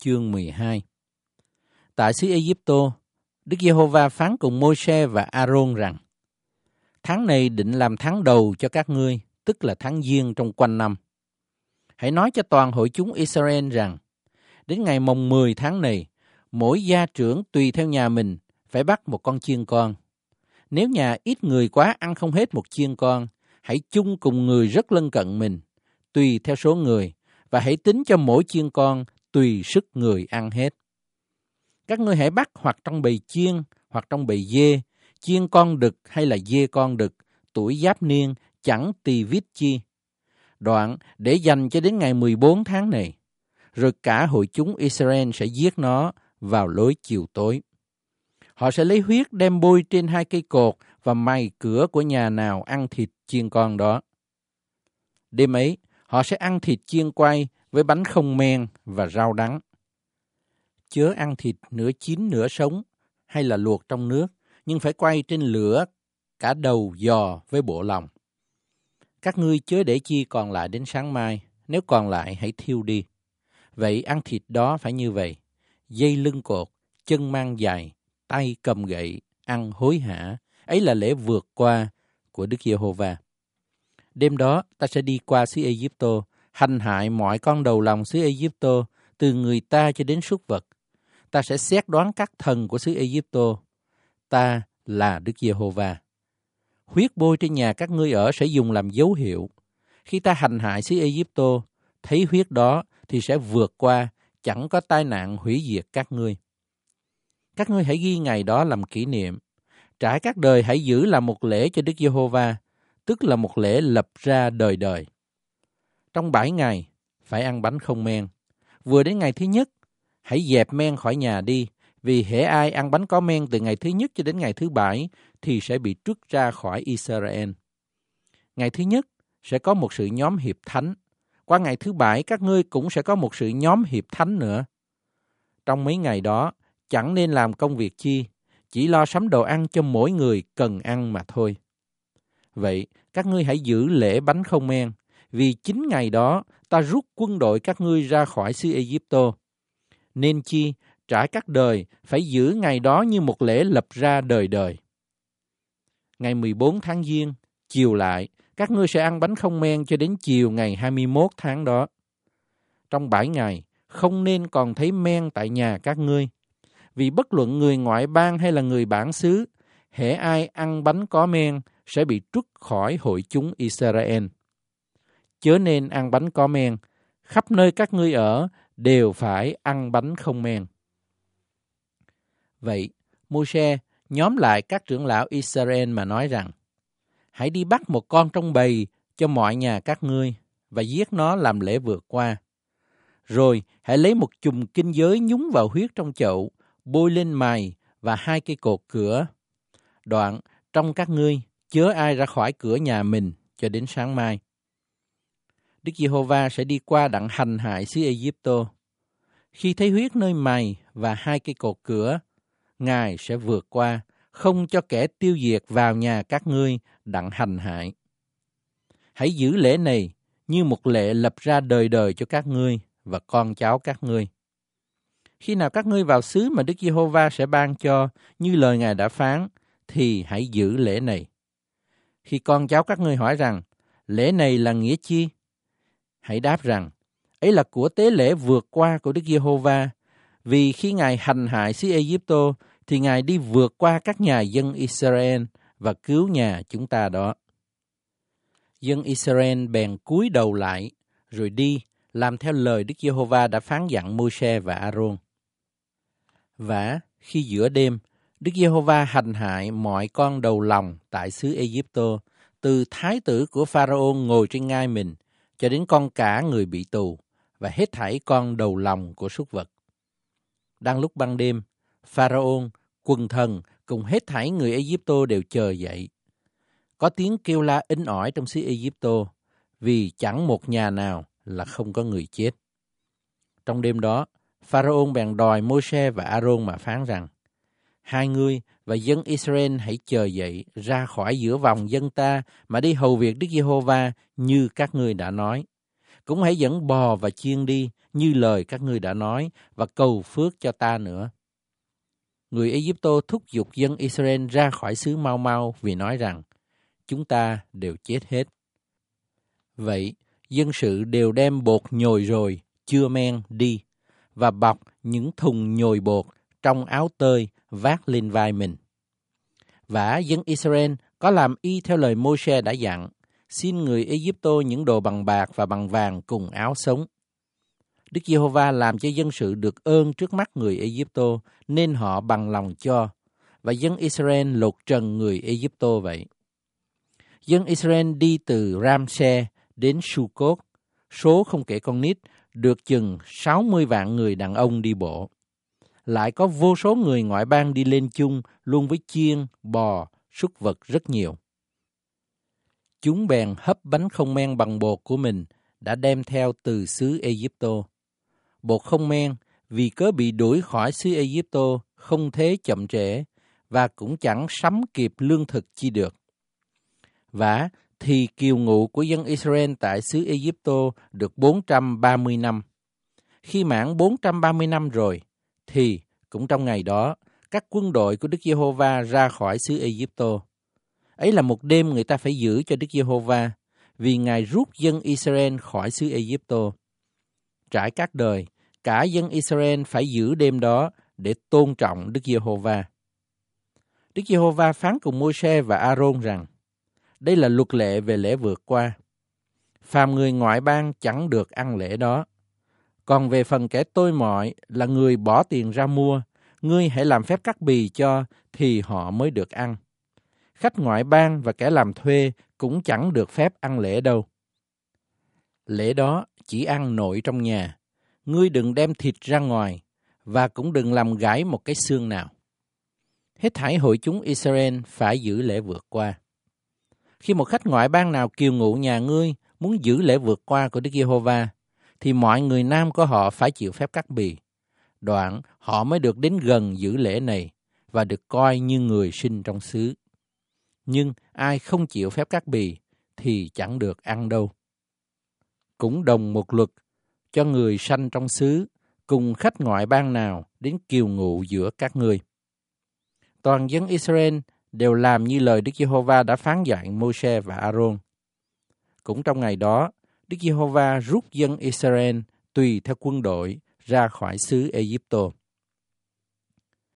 chương 12. Tại xứ Ê-díp-tô, Đức Giê-hô-va phán cùng Môi-se và A-rôn rằng: Tháng này định làm tháng đầu cho các ngươi, tức là tháng Giêng trong quanh năm. Hãy nói cho toàn hội chúng Israel rằng: đến ngày mồng 10 tháng này, mỗi gia trưởng tùy theo nhà mình phải bắt một con chiên con. Nếu nhà ít người quá ăn không hết một chiên con, hãy chung cùng người rất lân cận mình, tùy theo số người, và hãy tính cho mỗi chiên con tùy sức người ăn hết. Các ngươi hãy bắt hoặc trong bầy chiên, hoặc trong bầy dê, chiên con đực hay là dê con đực, tuổi giáp niên, chẳng tì vít chi. Đoạn để dành cho đến ngày 14 tháng này, rồi cả hội chúng Israel sẽ giết nó vào lối chiều tối. Họ sẽ lấy huyết đem bôi trên 2 cây cột và mày cửa của nhà nào ăn thịt chiên con đó. Đêm ấy, họ sẽ ăn thịt chiên quay với bánh không men và rau đắng. Chớ ăn thịt nửa chín nửa sống hay là luộc trong nước, nhưng phải quay trên lửa cả đầu giò với bộ lòng. Các ngươi chớ để chi còn lại đến sáng mai, nếu còn lại hãy thiêu đi. Vậy ăn thịt đó phải như vậy: dây lưng cột, chân mang giày, tay cầm gậy, ăn hối hả. Ấy là lễ vượt qua của Đức Giê-hô-va. Đêm đó ta sẽ đi qua xứ Ê-díp-tô, hành hại mọi con đầu lòng xứ Ê-díp-tô, từ người ta cho đến súc vật. Ta sẽ xét đoán các thần của xứ Ê-díp-tô. Ta là Đức Giê-hô-va. Huyết bôi trên nhà các ngươi ở sẽ dùng làm dấu hiệu. Khi ta hành hại xứ Ê-díp-tô, thấy huyết đó thì sẽ vượt qua, chẳng có tai nạn hủy diệt các ngươi. Các ngươi hãy ghi ngày đó làm kỷ niệm. Trải các đời hãy giữ làm một lễ cho Đức Giê-hô-va, tức là một lễ lập ra đời đời. Trong 7 ngày phải ăn bánh không men. Vừa đến ngày thứ nhất, hãy dẹp men khỏi nhà đi, vì hễ ai ăn bánh có men từ ngày thứ nhất cho đến ngày thứ 7 thì sẽ bị trút ra khỏi Israel. Ngày thứ nhất sẽ có một sự nhóm hiệp thánh. Qua ngày thứ 7 các ngươi cũng sẽ có một sự nhóm hiệp thánh nữa. Trong mấy ngày đó chẳng nên làm công việc chi, chỉ lo sắm đồ ăn cho mỗi người cần ăn mà thôi. Vậy các ngươi hãy giữ lễ bánh không men, vì chính ngày đó ta rút quân đội các ngươi ra khỏi xứ Ê-díp-tô. Nên chi trải các đời phải giữ ngày đó như một lễ lập ra đời đời. Ngày 14 tháng Giêng, chiều lại, các ngươi sẽ ăn bánh không men cho đến chiều ngày 21 tháng đó. Trong 7 ngày, không nên còn thấy men tại nhà các ngươi, vì bất luận người ngoại bang hay là người bản xứ, hễ ai ăn bánh có men sẽ bị trút khỏi hội chúng Israel. Chớ nên ăn bánh có men, khắp nơi các ngươi ở đều phải ăn bánh không men. Vậy, Môi-se nhóm lại các trưởng lão Israel mà nói rằng: hãy đi bắt một con trong bầy cho mọi nhà các ngươi và giết nó làm lễ vượt qua. Rồi hãy lấy một chùm kinh giới nhúng vào huyết trong chậu, bôi lên mày và 2 cây cột cửa. Đoạn trong các ngươi chớ ai ra khỏi cửa nhà mình cho đến sáng mai. Đức Giê-hô-va sẽ đi qua đặng hành hại xứ Ê-díp-tô. Khi thấy huyết nơi mày và 2 cây cột cửa, Ngài sẽ vượt qua, không cho kẻ tiêu diệt vào nhà các ngươi đặng hành hại. Hãy giữ lễ này như một lệ lập ra đời đời cho các ngươi và con cháu các ngươi. Khi nào các ngươi vào xứ mà Đức Giê-hô-va sẽ ban cho, như lời Ngài đã phán, thì hãy giữ lễ này. Khi con cháu các ngươi hỏi rằng, lễ này là nghĩa chi? Hãy đáp rằng, ấy là của tế lễ vượt qua của Đức Giê-hô-va, vì khi Ngài hành hại xứ Ê-díp-tô, thì Ngài đi vượt qua các nhà dân Israel và cứu nhà chúng ta đó. Dân Israel bèn cúi đầu lại, rồi đi, làm theo lời Đức Giê-hô-va đã phán dặn Môi-se và A-rôn. Và khi giữa đêm, Đức Giê-hô-va hành hại mọi con đầu lòng tại xứ Ê-díp-tô, từ thái tử của Pharaon ngồi trên ngai mình, cho đến con cả người bị tù, và hết thảy con đầu lòng của súc vật. Đang lúc ban đêm, Pharaon, quần thần cùng hết thảy người Ê-díp-tô đều chờ dậy. Có tiếng kêu la inh ỏi trong xứ Ê-díp-tô, vì chẳng một nhà nào là không có người chết. Trong đêm đó, Pharaon bèn đòi Môi-se và A-rôn mà phán rằng: hai ngươi và dân Israel hãy chờ dậy ra khỏi giữa vòng dân ta mà đi hầu việc Đức Giê-hô-va như các ngươi đã nói. Cũng hãy dẫn bò và chiên đi, như lời các ngươi đã nói, và cầu phước cho ta nữa. Người Ai-cập-tô thúc giục dân Israel ra khỏi xứ mau mau vì nói rằng, chúng ta đều chết hết. Vậy, dân sự đều đem bột nhồi rồi, chưa men đi, và bọc những thùng nhồi bột trong áo tơi vác lên vai mình. Vả dân Israel có làm y theo lời Mô-se đã dặn, xin người Ai-cập-tô những đồ bằng bạc và bằng vàng cùng áo sống. Đức Giê-hô-va làm cho dân sự được ơn trước mắt người Ai-cập-tô, nên họ bằng lòng cho, và dân Israel lột trần người Ai-cập-tô vậy. Dân Israel đi từ Ram-se đến Su-cốt, số không kể con nít, được chừng 60 vạn người đàn ông đi bộ. Lại có vô số người ngoại bang đi lên chung, luôn với chiên, bò, súc vật rất nhiều. Chúng bèn hấp bánh không men bằng bột của mình, đã đem theo từ xứ Ai-cập-tô. Bột không men, vì cớ bị đuổi khỏi xứ Ai-cập-tô, không thế chậm trễ, và cũng chẳng sắm kịp lương thực chi được. Vả thì kiều ngụ của dân Israel tại xứ Ai-cập-tô được 430 năm. Khi mãn 430 năm rồi, thì cũng trong ngày đó, các quân đội của Đức Giê-hô-va ra khỏi xứ Ai-cập-tô. Ấy là một đêm người ta phải giữ cho Đức Giê-hô-va, vì Ngài rút dân Israel khỏi xứ Ai-cập-tô. Trải các đời, cả dân Israel phải giữ đêm đó để tôn trọng Đức Giê-hô-va. Đức Giê-hô-va phán cùng Môi-se và A-rôn rằng, đây là luật lệ về lễ vượt qua. Phàm người ngoại bang chẳng được ăn lễ đó. Còn về phần kẻ tôi mọi là người bỏ tiền ra mua, ngươi hãy làm phép cắt bì cho, thì họ mới được ăn. Khách ngoại bang và kẻ làm thuê cũng chẳng được phép ăn lễ đâu. Lễ đó chỉ ăn nội trong nhà. Ngươi đừng đem thịt ra ngoài, và cũng đừng làm gãy một cái xương nào. Hết thảy hội chúng Israel phải giữ lễ vượt qua. Khi một khách ngoại bang nào kiều ngụ nhà ngươi muốn giữ lễ vượt qua của Đức Giê-hô-va, thì mọi người nam của họ phải chịu phép cắt bì. Đoạn họ mới được đến gần giữ lễ này và được coi như người sinh trong xứ. Nhưng ai không chịu phép cắt bì thì chẳng được ăn đâu. Cũng đồng một luật cho người sanh trong xứ cùng khách ngoại bang nào đến kiều ngụ giữa các ngươi. Toàn dân Israel đều làm như lời Đức Giê-hô-va đã phán dạy Môi-se và A-rôn. Cũng trong ngày đó, Đức Giê-hô-va rút dân Israel tùy theo quân đội ra khỏi xứ Ai-cập-tô.